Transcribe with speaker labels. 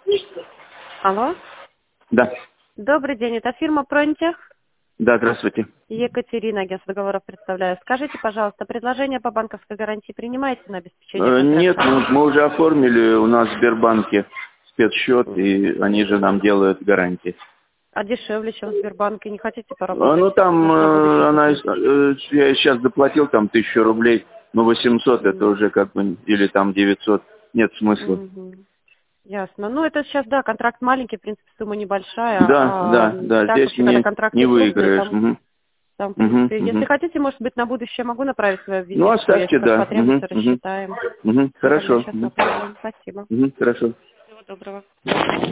Speaker 1: Алло.
Speaker 2: Да.
Speaker 1: Добрый день, это фирма «Пронтех».
Speaker 2: Да, здравствуйте.
Speaker 1: Екатерина, агентство договоров представляю. Скажите, пожалуйста, предложение по банковской гарантии принимаете на обеспечение контракта?
Speaker 2: Нет, мы уже оформили у нас в Сбербанке спецсчет, и они же нам делают гарантии.
Speaker 1: А дешевле, чем в Сбербанке? Не хотите поработать?
Speaker 2: Ну там, я
Speaker 1: будущее?
Speaker 2: сейчас доплатил там 1000 рублей, но 800 это уже как бы, или там 900, нет смысла.
Speaker 1: Ясно. Ну, это сейчас, да, контракт маленький, в принципе, сумма небольшая.
Speaker 2: Да,
Speaker 1: Так,
Speaker 2: здесь
Speaker 1: вообще, когда контракты
Speaker 2: не
Speaker 1: крупные,
Speaker 2: выиграешь.
Speaker 1: там, в принципе, если хотите, может быть, на будущее могу направить свою
Speaker 2: Ну,
Speaker 1: визитку,
Speaker 2: оставьте,
Speaker 1: если
Speaker 2: да.
Speaker 1: потребуется, рассчитаем. Тогда
Speaker 2: Хорошо.
Speaker 1: сейчас попробуем. Спасибо.
Speaker 2: Хорошо.
Speaker 1: Всего доброго.